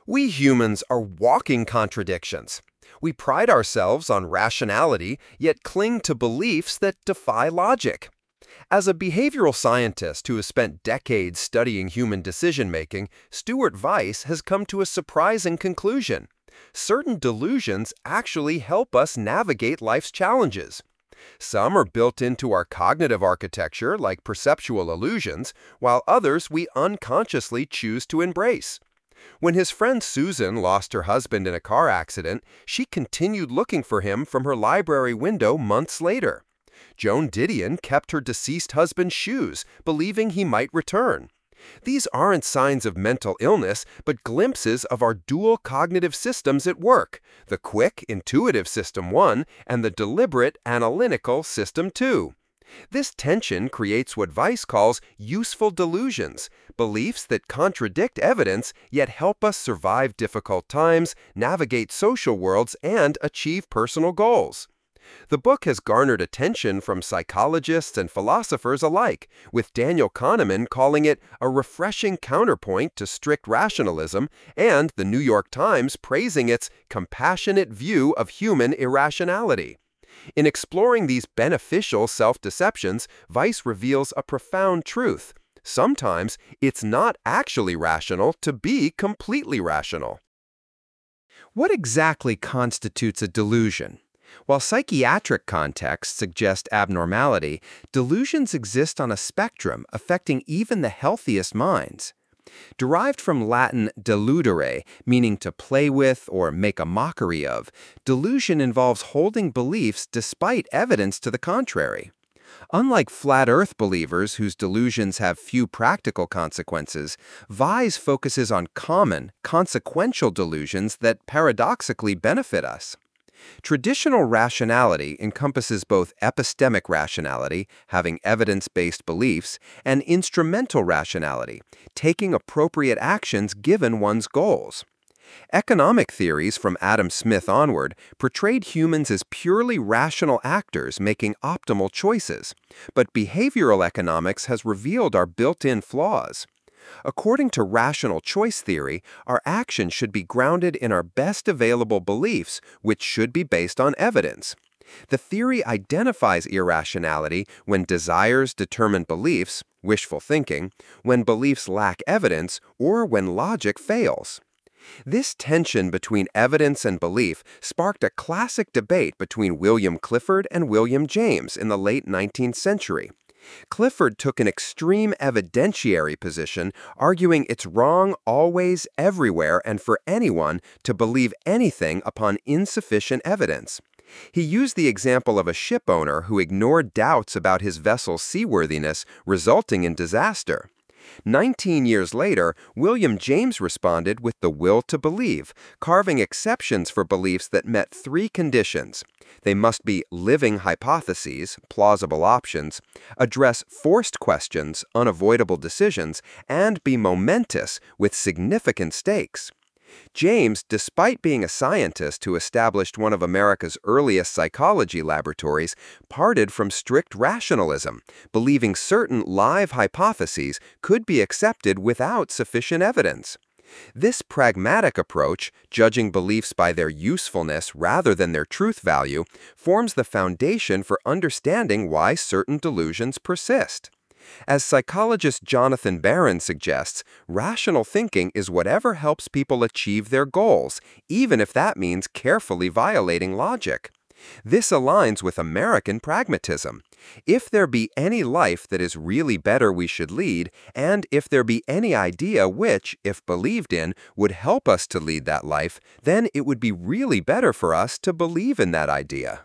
We humans are walking contradictions. We pride ourselves on rationality, yet cling to beliefs that defy logic. As a behavioral scientist who has spent decades studying human decision-making, Stuart Weiss has come to a surprising conclusion. Certain delusions actually help us navigate life's challenges. Some are built into our cognitive architecture, like perceptual illusions, while others we unconsciously choose to embrace. When his friend Susan lost her husband in a car accident, she continued looking for him from her library window months later. Joan Didion kept her deceased husband's shoes, believing he might return. These aren't signs of mental illness, but glimpses of our dual cognitive systems at work, the quick, intuitive System 1 and the deliberate, analytical System 2. This tension creates what Weiss calls useful delusions, beliefs that contradict evidence yet help us survive difficult times, navigate social worlds, and achieve personal goals. The book has garnered attention from psychologists and philosophers alike, with Daniel Kahneman calling it a refreshing counterpoint to strict rationalism and the New York Times praising its compassionate view of human irrationality. In exploring these beneficial self-deceptions, Weiss reveals a profound truth. Sometimes it's not actually rational to be completely rational. What exactly constitutes a delusion? While psychiatric contexts suggest abnormality, delusions exist on a spectrum affecting even the healthiest minds. Derived from Latin deludere, meaning to play with or make a mockery of, delusion involves holding beliefs despite evidence to the contrary. Unlike flat Earth believers whose delusions have few practical consequences, Weiss focuses on common, consequential delusions that paradoxically benefit us. Traditional rationality encompasses both epistemic rationality, having evidence-based beliefs, and instrumental rationality, taking appropriate actions given one's goals. Economic theories from Adam Smith onward portrayed humans as purely rational actors making optimal choices, but behavioral economics has revealed our built-in flaws. According to rational choice theory, our actions should be grounded in our best available beliefs, which should be based on evidence. The theory identifies irrationality when desires determine beliefs, wishful thinking, when beliefs lack evidence, or when logic fails. This tension between evidence and belief sparked a classic debate between William Clifford and William James in the late 19th century. Clifford took an extreme evidentiary position, arguing it's wrong always, everywhere, and for anyone to believe anything upon insufficient evidence. He used the example of a ship owner who ignored doubts about his vessel's seaworthiness, resulting in disaster. 19 years later, William James responded with the will to believe, carving exceptions for beliefs that met three conditions. They must be living hypotheses, plausible options, address forced questions, unavoidable decisions, and be momentous with significant stakes. James, despite being a scientist who established one of America's earliest psychology laboratories, parted from strict rationalism, believing certain live hypotheses could be accepted without sufficient evidence. This pragmatic approach, judging beliefs by their usefulness rather than their truth value, forms the foundation for understanding why certain delusions persist. As psychologist Jonathan Barron suggests, rational thinking is whatever helps people achieve their goals, even if that means carefully violating logic. This aligns with American pragmatism. If there be any life that is really better we should lead, and if there be any idea which, if believed in, would help us to lead that life, then it would be really better for us to believe in that idea.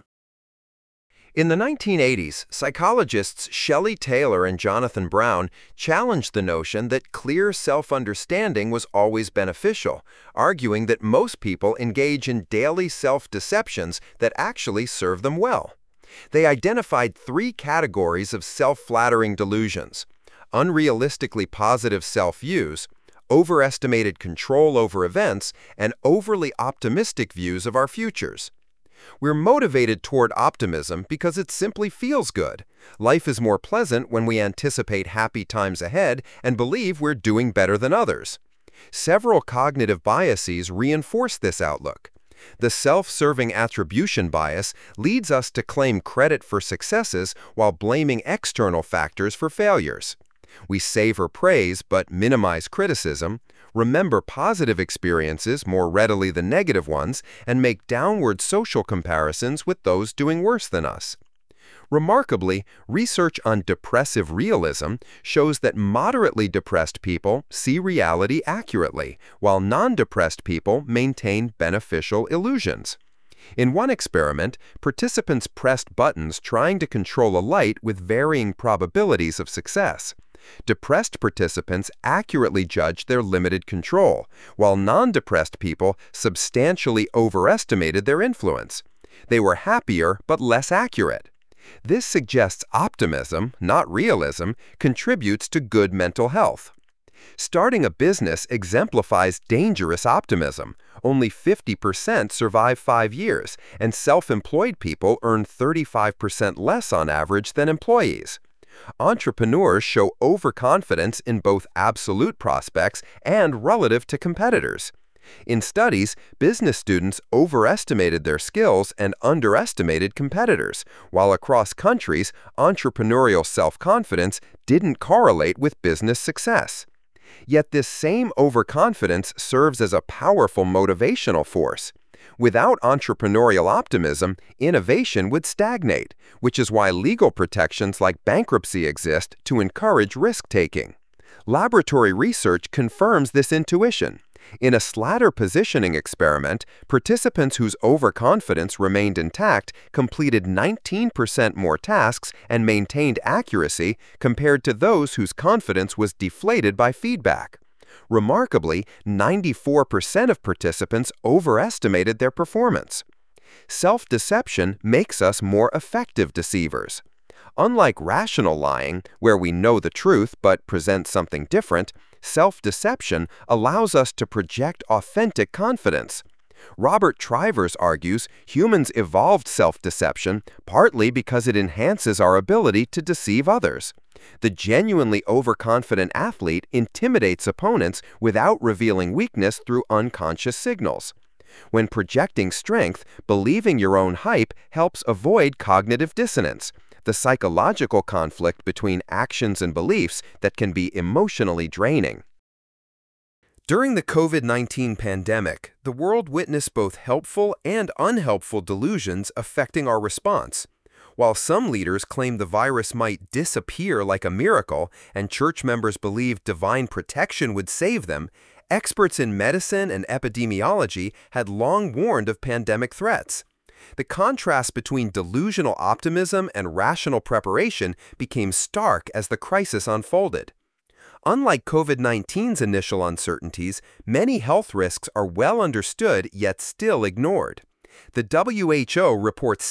In the 1980s, psychologists Shelley Taylor and Jonathan Brown challenged the notion that clear self-understanding was always beneficial, arguing that most people engage in daily self-deceptions that actually serve them well. They identified three categories of self-flattering delusions: unrealistically positive self-views, overestimated control over events, and overly optimistic views of our futures. We're motivated toward optimism because it simply feels good. Life is more pleasant when we anticipate happy times ahead and believe we're doing better than others. Several cognitive biases reinforce this outlook. The self-serving attribution bias leads us to claim credit for successes while blaming external factors for failures. We savor praise but minimize criticism, remember positive experiences more readily than negative ones, and make downward social comparisons with those doing worse than us. Remarkably, research on depressive realism shows that moderately depressed people see reality accurately, while non-depressed people maintain beneficial illusions. In one experiment, participants pressed buttons trying to control a light with varying probabilities of success. Depressed participants accurately judged their limited control, while non-depressed people substantially overestimated their influence. They were happier but less accurate. This suggests optimism, not realism, contributes to good mental health. Starting a business exemplifies dangerous optimism. Only 50% survive 5 years, and self-employed people earn 35% less on average than employees. Entrepreneurs show overconfidence in both absolute prospects and relative to competitors. In studies, business students overestimated their skills and underestimated competitors, while across countries, entrepreneurial self-confidence didn't correlate with business success. Yet this same overconfidence serves as a powerful motivational force. Without entrepreneurial optimism, innovation would stagnate, which is why legal protections like bankruptcy exist to encourage risk-taking. Laboratory research confirms this intuition. In a Slatter positioning experiment, participants whose overconfidence remained intact completed 19% more tasks and maintained accuracy compared to those whose confidence was deflated by feedback. Remarkably, 94% of participants overestimated their performance. Self-deception makes us more effective deceivers. Unlike rational lying, where we know the truth but present something different, self-deception allows us to project authentic confidence. Robert Trivers argues humans evolved self-deception partly because it enhances our ability to deceive others. The genuinely overconfident athlete intimidates opponents without revealing weakness through unconscious signals. When projecting strength, believing your own hype helps avoid cognitive dissonance, the psychological conflict between actions and beliefs that can be emotionally draining. During the COVID-19 pandemic, the world witnessed both helpful and unhelpful delusions affecting our response. While some leaders claimed the virus might disappear like a miracle and church members believed divine protection would save them, experts in medicine and epidemiology had long warned of pandemic threats. The contrast between delusional optimism and rational preparation became stark as the crisis unfolded. Unlike COVID-19's initial uncertainties, many health risks are well understood yet still ignored. The WHO reports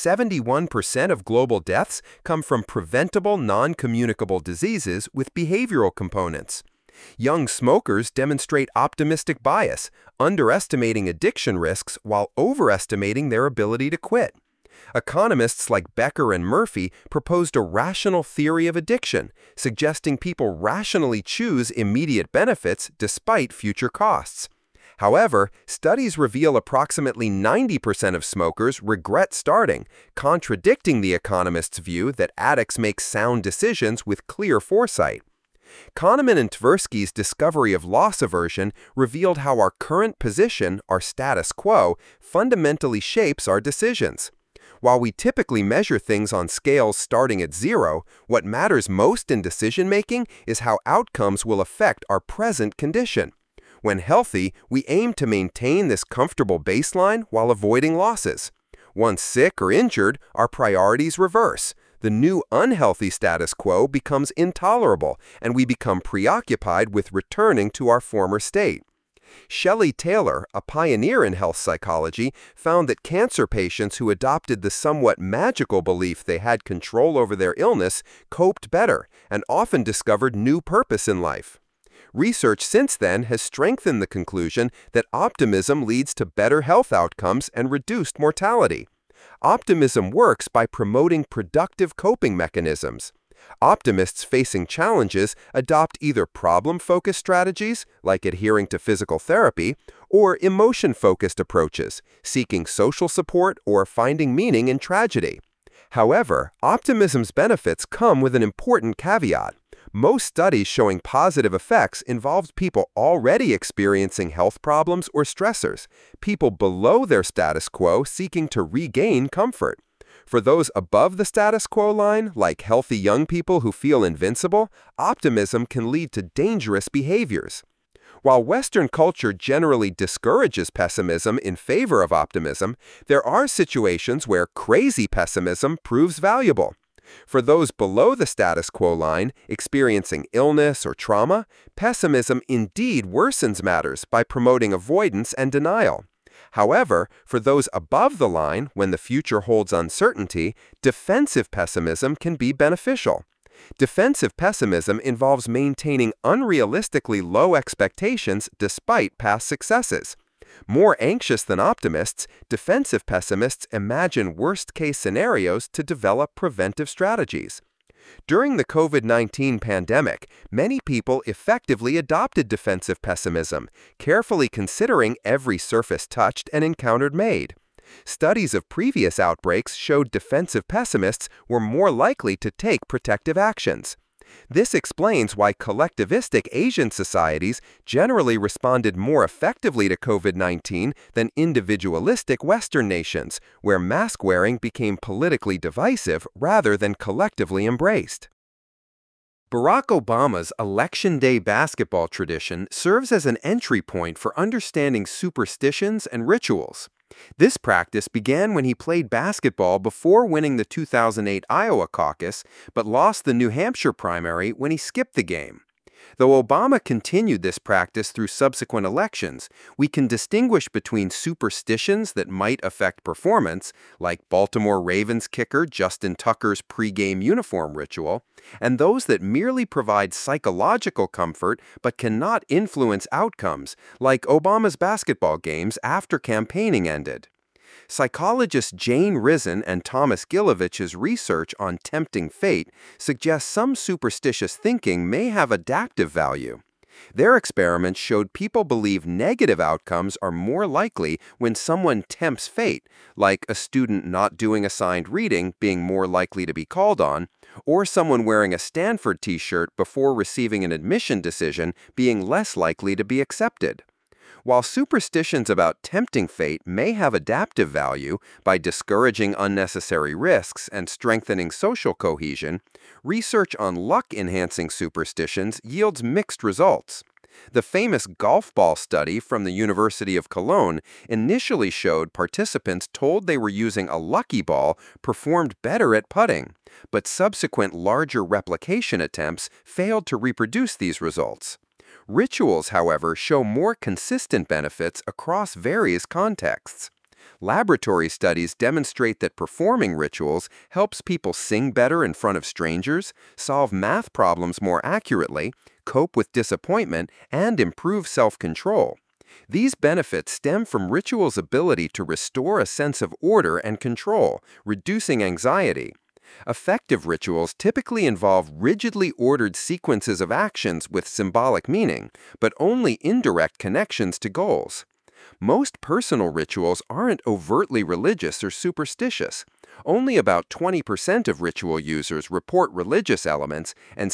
71% of global deaths come from preventable non-communicable diseases with behavioral components. Young smokers demonstrate optimistic bias, underestimating addiction risks while overestimating their ability to quit. Economists like Becker and Murphy proposed a rational theory of addiction, suggesting people rationally choose immediate benefits despite future costs. However, studies reveal approximately 90% of smokers regret starting, contradicting the economists' view that addicts make sound decisions with clear foresight. Kahneman and Tversky's discovery of loss aversion revealed how our current position, our status quo, fundamentally shapes our decisions. While we typically measure things on scales starting at 0, what matters most in decision-making is how outcomes will affect our present condition. When healthy, we aim to maintain this comfortable baseline while avoiding losses. Once sick or injured, our priorities reverse. The new unhealthy status quo becomes intolerable, and we become preoccupied with returning to our former state. Shelley Taylor, a pioneer in health psychology, found that cancer patients who adopted the somewhat magical belief they had control over their illness coped better and often discovered new purpose in life. Research since then has strengthened the conclusion that optimism leads to better health outcomes and reduced mortality. Optimism works by promoting productive coping mechanisms. Optimists facing challenges adopt either problem-focused strategies, like adhering to physical therapy, or emotion-focused approaches, seeking social support or finding meaning in tragedy. However, optimism's benefits come with an important caveat. Most studies showing positive effects involved people already experiencing health problems or stressors, people below their status quo seeking to regain comfort. For those above the status quo line, like healthy young people who feel invincible, optimism can lead to dangerous behaviors. While Western culture generally discourages pessimism in favor of optimism, there are situations where crazy pessimism proves valuable. For those below the status quo line, experiencing illness or trauma, pessimism indeed worsens matters by promoting avoidance and denial. However, for those above the line, when the future holds uncertainty, defensive pessimism can be beneficial. Defensive pessimism involves maintaining unrealistically low expectations despite past successes. More anxious than optimists, defensive pessimists imagine worst-case scenarios to develop preventive strategies. During the COVID-19 pandemic, many people effectively adopted defensive pessimism, carefully considering every surface touched and encountered made. Studies of previous outbreaks showed defensive pessimists were more likely to take protective actions. This explains why collectivistic Asian societies generally responded more effectively to COVID-19 than individualistic Western nations, where mask-wearing became politically divisive rather than collectively embraced. Barack Obama's Election Day basketball tradition serves as an entry point for understanding superstitions and rituals. This practice began when he played basketball before winning the 2008 Iowa caucus, but lost the New Hampshire primary when he skipped the game. Though Obama continued this practice through subsequent elections, we can distinguish between superstitions that might affect performance, like Baltimore Ravens kicker Justin Tucker's pregame uniform ritual, and those that merely provide psychological comfort but cannot influence outcomes, like Obama's basketball games after campaigning ended. Psychologists Jane Risen and Thomas Gilovich's research on tempting fate suggests some superstitious thinking may have adaptive value. Their experiments showed people believe negative outcomes are more likely when someone tempts fate, like a student not doing assigned reading being more likely to be called on, or someone wearing a Stanford t-shirt before receiving an admission decision being less likely to be accepted. While superstitions about tempting fate may have adaptive value by discouraging unnecessary risks and strengthening social cohesion, research on luck-enhancing superstitions yields mixed results. The famous golf ball study from the University of Cologne initially showed participants told they were using a lucky ball performed better at putting, but subsequent larger replication attempts failed to reproduce these results. Rituals, however, show more consistent benefits across various contexts. Laboratory studies demonstrate that performing rituals helps people sing better in front of strangers, solve math problems more accurately, cope with disappointment, and improve self-control. These benefits stem from rituals' ability to restore a sense of order and control, reducing anxiety. Effective rituals typically involve rigidly ordered sequences of actions with symbolic meaning, but only indirect connections to goals. Most personal rituals aren't overtly religious or superstitious. Only about 20% of ritual users report religious elements, and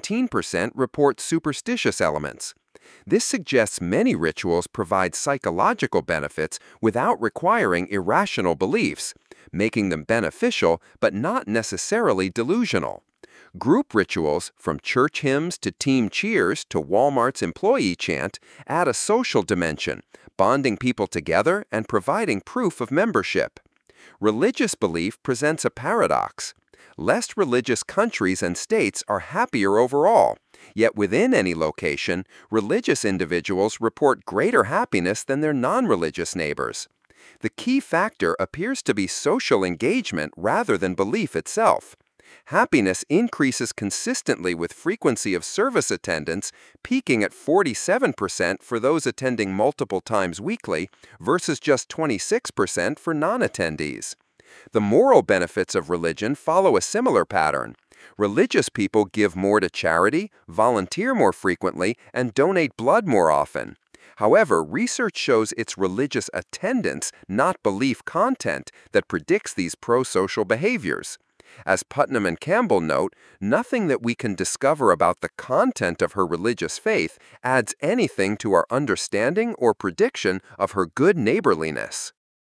17% report superstitious elements. This suggests many rituals provide psychological benefits without requiring irrational beliefs, making them beneficial but not necessarily delusional. Group rituals, from church hymns to team cheers to Walmart's employee chant, add a social dimension, bonding people together and providing proof of membership. Religious belief presents a paradox. Less religious countries and states are happier overall, yet within any location, religious individuals report greater happiness than their non-religious neighbors. The key factor appears to be social engagement rather than belief itself. Happiness increases consistently with frequency of service attendance, peaking at 47% for those attending multiple times weekly versus just 26% for non-attendees. The moral benefits of religion follow a similar pattern. Religious people give more to charity, volunteer more frequently, and donate blood more often. However, research shows it's religious attendance, not belief content, that predicts these pro-social behaviors. As Putnam and Campbell note, nothing that we can discover about the content of her religious faith adds anything to our understanding or prediction of her good neighborliness.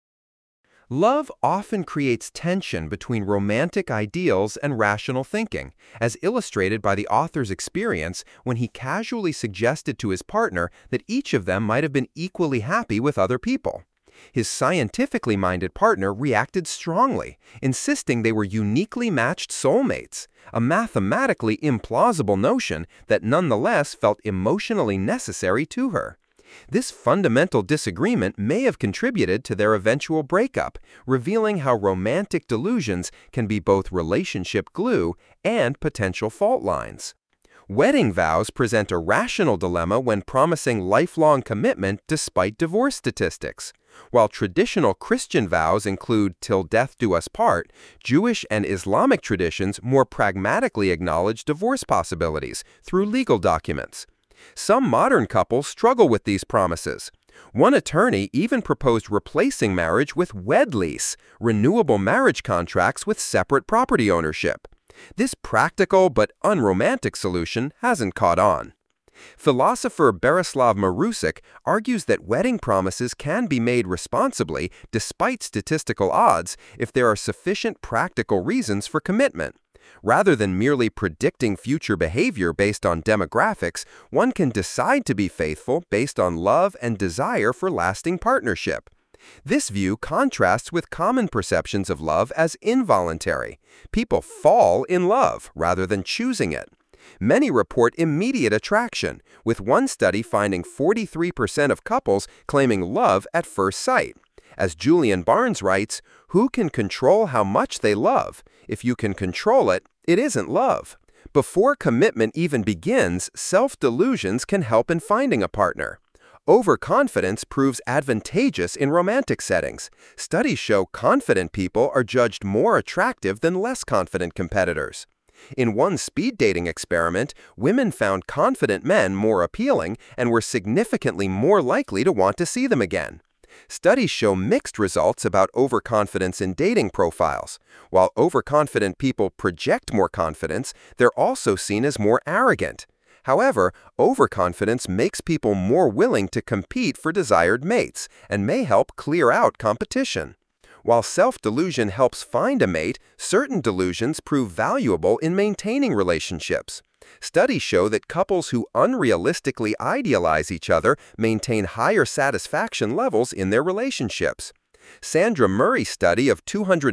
Love often creates tension between romantic ideals and rational thinking, as illustrated by the author's experience when he casually suggested to his partner that each of them might have been equally happy with other people. His scientifically minded partner reacted strongly, insisting they were uniquely matched soulmates, a mathematically implausible notion that nonetheless felt emotionally necessary to her. This fundamental disagreement may have contributed to their eventual breakup, revealing how romantic delusions can be both relationship glue and potential fault lines. Wedding vows present a rational dilemma when promising lifelong commitment despite divorce statistics. While traditional Christian vows include "till death do us part," Jewish and Islamic traditions more pragmatically acknowledge divorce possibilities through legal documents. Some modern couples struggle with these promises. One attorney even proposed replacing marriage with wed lease, renewable marriage contracts with separate property ownership. This practical but unromantic solution hasn't caught on. Philosopher Berislav Marusic argues that wedding promises can be made responsibly despite statistical odds if there are sufficient practical reasons for commitment. Rather than merely predicting future behavior based on demographics, one can decide to be faithful based on love and desire for lasting partnership. This view contrasts with common perceptions of love as involuntary. People fall in love rather than choosing it. Many report immediate attraction, with one study finding 43% of couples claiming love at first sight. As Julian Barnes writes, "Who can control how much they love? If you can control it, it isn't love." Before commitment even begins, self-delusions can help in finding a partner. Overconfidence proves advantageous in romantic settings. Studies show confident people are judged more attractive than less confident competitors. In one speed dating experiment, women found confident men more appealing and were significantly more likely to want to see them again. Studies show mixed results about overconfidence in dating profiles. While overconfident people project more confidence, they're also seen as more arrogant. However, overconfidence makes people more willing to compete for desired mates and may help clear out competition. While self-delusion helps find a mate, certain delusions prove valuable in maintaining relationships. Studies show that couples who unrealistically idealize each other maintain higher satisfaction levels in their relationships. Sandra Murray's study of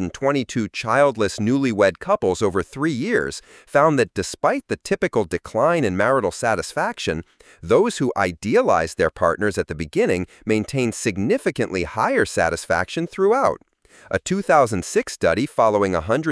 222 childless newlywed couples over 3 years found that despite the typical decline in marital satisfaction, those who idealized their partners at the beginning maintained significantly higher satisfaction throughout. A 2006 study following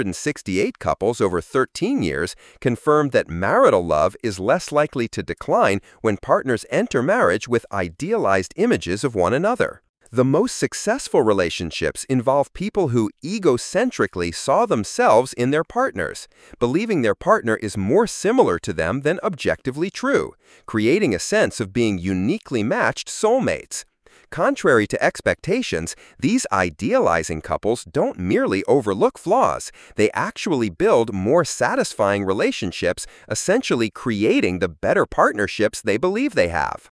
168 couples over 13 years confirmed that marital love is less likely to decline when partners enter marriage with idealized images of one another. The most successful relationships involve people who egocentrically saw themselves in their partners, believing their partner is more similar to them than objectively true, creating a sense of being uniquely matched soulmates. Contrary to expectations, these idealizing couples don't merely overlook flaws, they actually build more satisfying relationships, essentially creating the better partnerships they believe they have.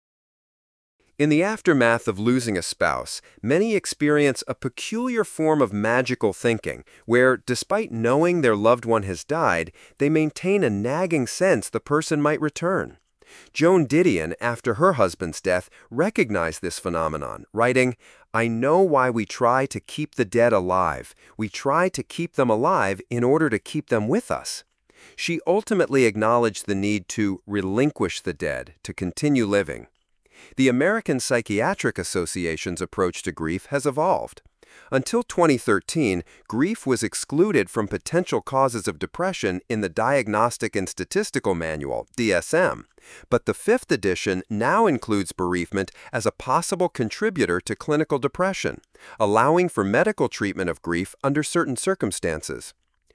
In the aftermath of losing a spouse, many experience a peculiar form of magical thinking, where, despite knowing their loved one has died, they maintain a nagging sense the person might return. Joan Didion, after her husband's death, recognized this phenomenon, writing, "I know why we try to keep the dead alive. We try to keep them alive in order to keep them with us." She ultimately acknowledged the need to relinquish the dead, to continue living. The American Psychiatric Association's approach to grief has evolved. Until 2013, grief was excluded from potential causes of depression in the Diagnostic and Statistical Manual, DSM, but the 5th edition now includes bereavement as a possible contributor to clinical depression, allowing for medical treatment of grief under certain circumstances.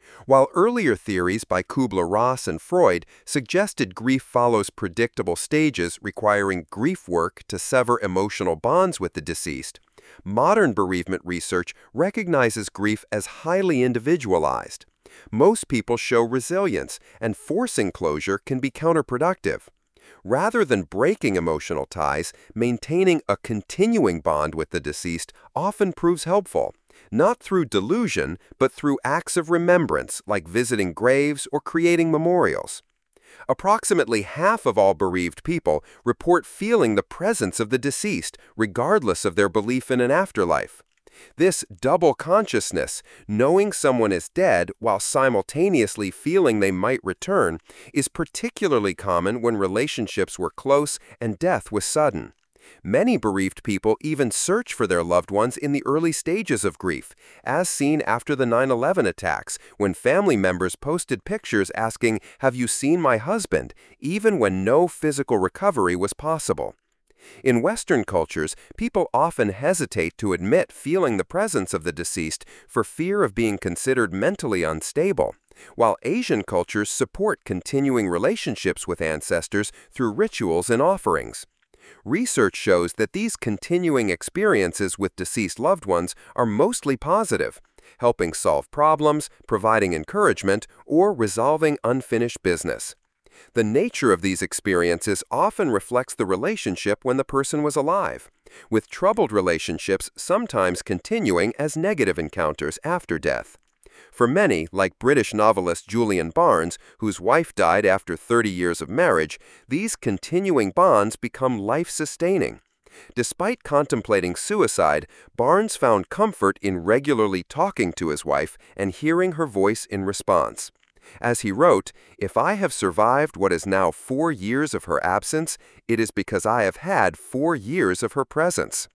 While earlier theories by Kubler-Ross and Freud suggested grief follows predictable stages requiring grief work to sever emotional bonds with the deceased, modern bereavement research recognizes grief as highly individualized. Most people show resilience, and forcing closure can be counterproductive. Rather than breaking emotional ties, maintaining a continuing bond with the deceased often proves helpful, not through delusion, but through acts of remembrance like visiting graves or creating memorials. Approximately half of all bereaved people report feeling the presence of the deceased, regardless of their belief in an afterlife. This double consciousness, knowing someone is dead while simultaneously feeling they might return, is particularly common when relationships were close and death was sudden. Many bereaved people even search for their loved ones in the early stages of grief, as seen after the 9/11 attacks, when family members posted pictures asking, "Have you seen my husband?" even when no physical recovery was possible. In Western cultures, people often hesitate to admit feeling the presence of the deceased for fear of being considered mentally unstable, while Asian cultures support continuing relationships with ancestors through rituals and offerings. Research shows that these continuing experiences with deceased loved ones are mostly positive, helping solve problems, providing encouragement, or resolving unfinished business. The nature of these experiences often reflects the relationship when the person was alive, with troubled relationships sometimes continuing as negative encounters after death. For many, like British novelist Julian Barnes, whose wife died after 30 years of marriage, these continuing bonds become life-sustaining. Despite contemplating suicide, Barnes found comfort in regularly talking to his wife and hearing her voice in response. As he wrote, "If I have survived what is now 4 years of her absence, it is because I have had 4 years of her presence."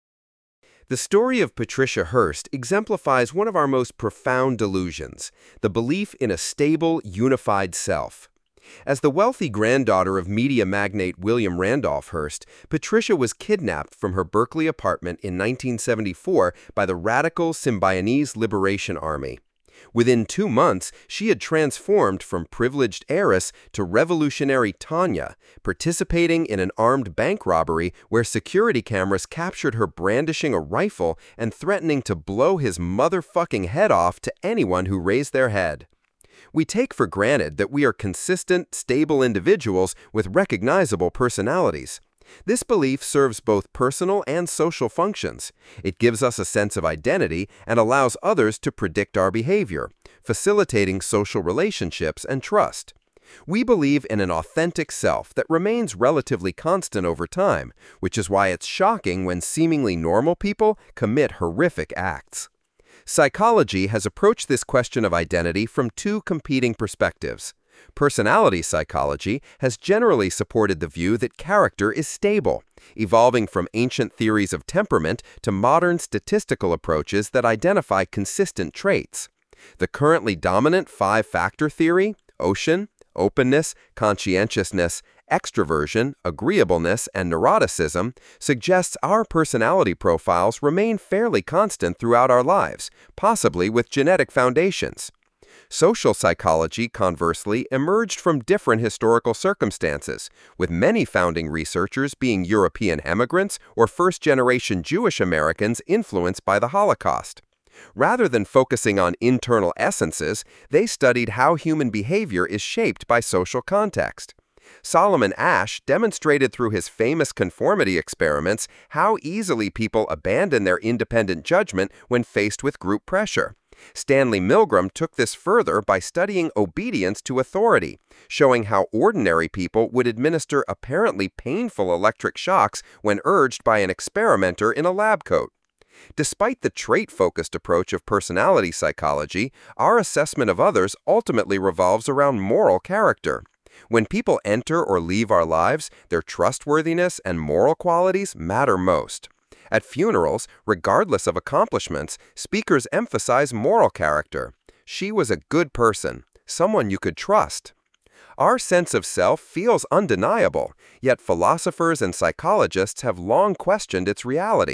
The story of Patricia Hearst exemplifies one of our most profound delusions, the belief in a stable, unified self. As the wealthy granddaughter of media magnate William Randolph Hearst, Patricia was kidnapped from her Berkeley apartment in 1974 by the radical Symbionese Liberation Army. Within 2 months, she had transformed from privileged heiress to revolutionary Tanya, participating in an armed bank robbery where security cameras captured her brandishing a rifle and threatening to blow his motherfucking head off to anyone who raised their head. We take for granted that we are consistent, stable individuals with recognizable personalities. This belief serves both personal and social functions. It gives us a sense of identity and allows others to predict our behavior, facilitating social relationships and trust. We believe in an authentic self that remains relatively constant over time, which is why it's shocking when seemingly normal people commit horrific acts. Psychology has approached this question of identity from 2 competing perspectives. Personality psychology has generally supported the view that character is stable, evolving from ancient theories of temperament to modern statistical approaches that identify consistent traits. The currently dominant 5-factor theory, Ocean, openness, conscientiousness, extroversion, agreeableness, and neuroticism, suggests our personality profiles remain fairly constant throughout our lives, possibly with genetic foundations. Social psychology, conversely, emerged from different historical circumstances, with many founding researchers being European immigrants or first-generation Jewish Americans influenced by the Holocaust. Rather than focusing on internal essences, they studied how human behavior is shaped by social context. Solomon Asch demonstrated through his famous conformity experiments how easily people abandon their independent judgment when faced with group pressure. Stanley Milgram took this further by studying obedience to authority, showing how ordinary people would administer apparently painful electric shocks when urged by an experimenter in a lab coat. Despite the trait-focused approach of personality psychology, our assessment of others ultimately revolves around moral character. When people enter or leave our lives, their trustworthiness and moral qualities matter most. At funerals, regardless of accomplishments, speakers emphasize moral character. She was a good person, someone you could trust. Our sense of self feels undeniable, yet philosophers and psychologists have long questioned its reality.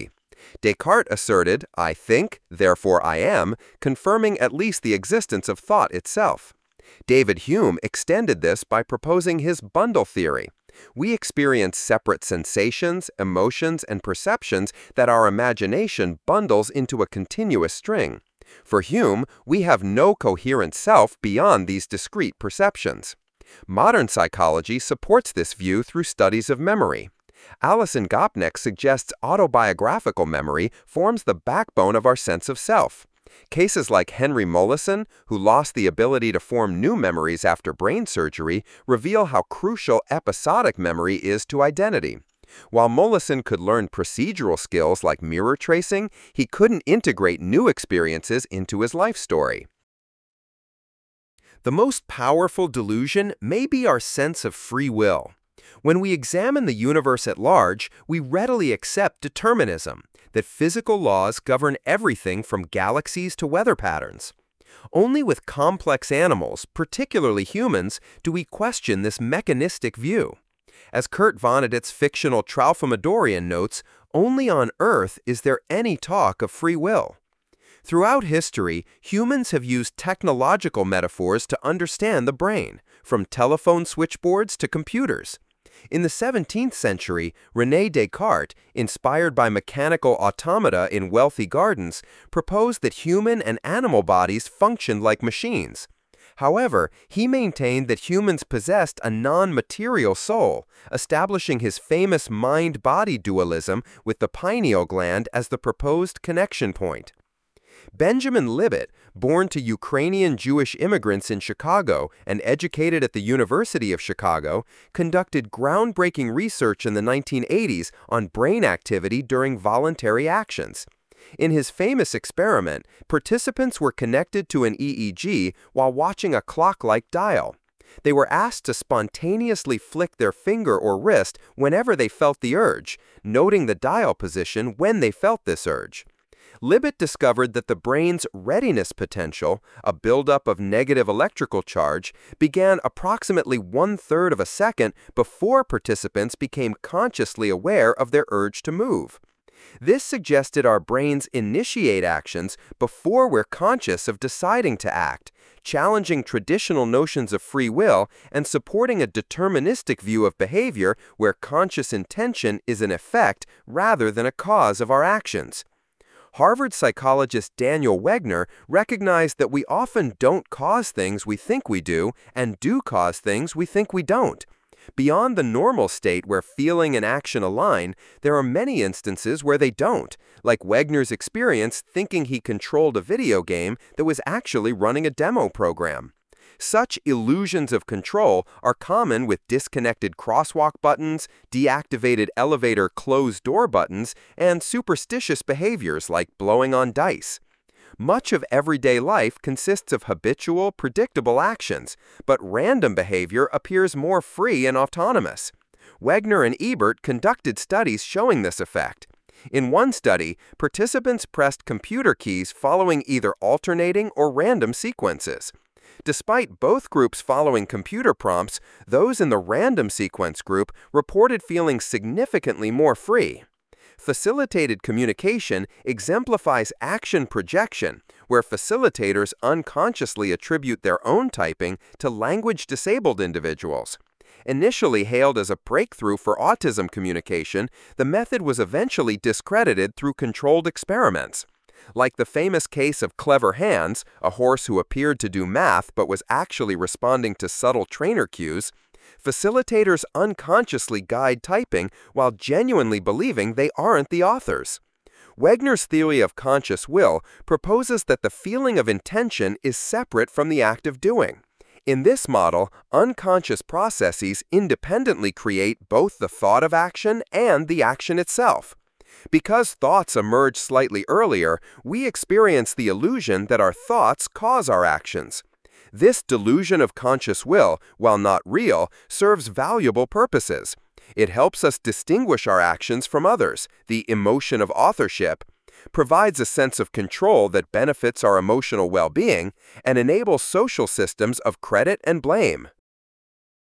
Descartes asserted, "I think, therefore I am," confirming at least the existence of thought itself. David Hume extended this by proposing his bundle theory. We experience separate sensations, emotions, and perceptions that our imagination bundles into a continuous string. For Hume, we have no coherent self beyond these discrete perceptions. Modern psychology supports this view through studies of memory. Alison Gopnik suggests autobiographical memory forms the backbone of our sense of self. Cases like Henry Mollison, who lost the ability to form new memories after brain surgery, reveal how crucial episodic memory is to identity. While Mollison could learn procedural skills like mirror tracing, he couldn't integrate new experiences into his life story. The most powerful delusion may be our sense of free will. When we examine the universe at large, we readily accept determinism, that physical laws govern everything from galaxies to weather patterns. Only with complex animals, particularly humans, do we question this mechanistic view. As Kurt Vonnegut's fictional Tralfamadorian notes, only on Earth is there any talk of free will. Throughout history, humans have used technological metaphors to understand the brain, from telephone switchboards to computers. In the 17th century, René Descartes, inspired by mechanical automata in wealthy gardens, proposed that human and animal bodies functioned like machines. However, he maintained that humans possessed a non-material soul, establishing his famous mind-body dualism with the pineal gland as the proposed connection point. Benjamin Libet, born to Ukrainian Jewish immigrants in Chicago and educated at the University of Chicago, conducted groundbreaking research in the 1980s on brain activity during voluntary actions. In his famous experiment, participants were connected to an EEG while watching a clock-like dial. They were asked to spontaneously flick their finger or wrist whenever they felt the urge, noting the dial position when they felt this urge. Libet discovered that the brain's readiness potential, a buildup of negative electrical charge, began approximately 1/3 of a second before participants became consciously aware of their urge to move. This suggested our brains initiate actions before we're conscious of deciding to act, challenging traditional notions of free will and supporting a deterministic view of behavior where conscious intention is an effect rather than a cause of our actions. Harvard psychologist Daniel Wegner recognized that we often don't cause things we think we do and do cause things we think we don't. Beyond the normal state where feeling and action align, there are many instances where they don't, like Wegner's experience thinking he controlled a video game that was actually running a demo program. Such illusions of control are common with disconnected crosswalk buttons, deactivated elevator closed door buttons, and superstitious behaviors like blowing on dice. Much of everyday life consists of habitual, predictable actions, but random behavior appears more free and autonomous. Wegner and Ebert conducted studies showing this effect. In one study, participants pressed computer keys following either alternating or random sequences. Despite both groups following computer prompts, those in the random sequence group reported feeling significantly more free. Facilitated communication exemplifies action projection, where facilitators unconsciously attribute their own typing to language-disabled individuals. Initially hailed as a breakthrough for autism communication, the method was eventually discredited through controlled experiments. Like the famous case of Clever Hands, a horse who appeared to do math but was actually responding to subtle trainer cues, facilitators unconsciously guide typing while genuinely believing they aren't the authors. Wegner's theory of conscious will proposes that the feeling of intention is separate from the act of doing. In this model, unconscious processes independently create both the thought of action and the action itself. Because thoughts emerge slightly earlier, we experience the illusion that our thoughts cause our actions. This delusion of conscious will, while not real, serves valuable purposes. It helps us distinguish our actions from others, the emotion of authorship, provides a sense of control that benefits our emotional well-being, and enables social systems of credit and blame.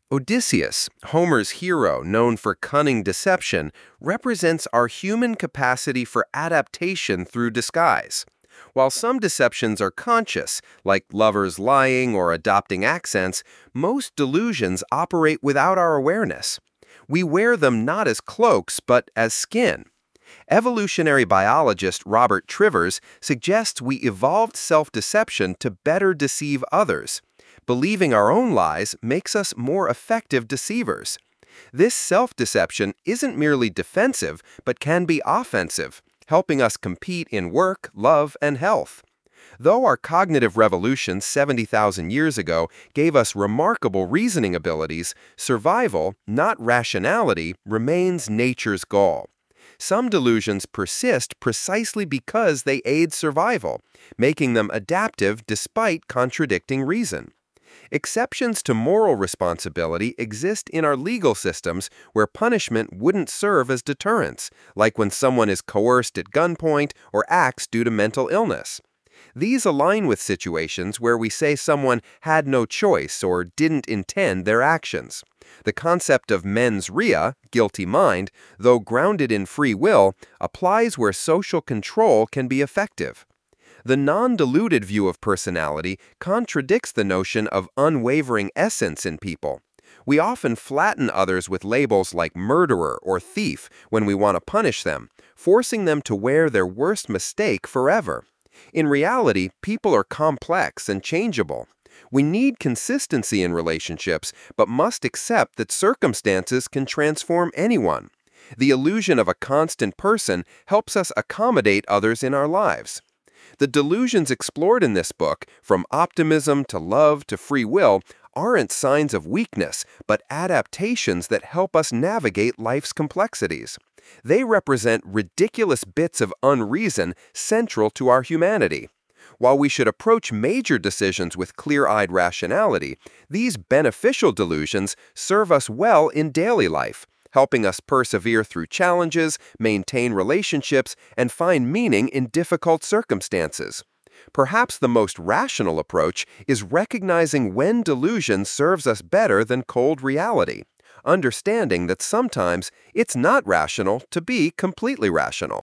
Odysseus, Homer's hero known for cunning deception, represents our human capacity for adaptation through disguise. While some deceptions are conscious, like lovers lying or adopting accents, most delusions operate without our awareness. We wear them not as cloaks, but as skin. Evolutionary biologist Robert Trivers suggests we evolved self-deception to better deceive others. Believing our own lies makes us more effective deceivers. This self-deception isn't merely defensive, but can be offensive, helping us compete in work, love, and health. Though our cognitive revolution 70,000 years ago gave us remarkable reasoning abilities, survival, not rationality, remains nature's goal. Some delusions persist precisely because they aid survival, making them adaptive despite contradicting reason. Exceptions to moral responsibility exist in our legal systems where punishment wouldn't serve as deterrence, like when someone is coerced at gunpoint or acts due to mental illness. These align with situations where we say someone had no choice or didn't intend their actions. The concept of mens rea, guilty mind, though grounded in free will, applies where social control can be effective. The non-diluted view of personality contradicts the notion of unwavering essence in people. We often flatten others with labels like murderer or thief when we want to punish them, forcing them to wear their worst mistake forever. In reality, people are complex and changeable. We need consistency in relationships, but must accept that circumstances can transform anyone. The illusion of a constant person helps us accommodate others in our lives. The delusions explored in this book, from optimism to love to free will, aren't signs of weakness, but adaptations that help us navigate life's complexities. They represent ridiculous bits of unreason central to our humanity. While we should approach major decisions with clear-eyed rationality, these beneficial delusions serve us well in daily life, helping us persevere through challenges, maintain relationships, and find meaning in difficult circumstances. Perhaps the most rational approach is recognizing when delusion serves us better than cold reality, understanding that sometimes it's not rational to be completely rational.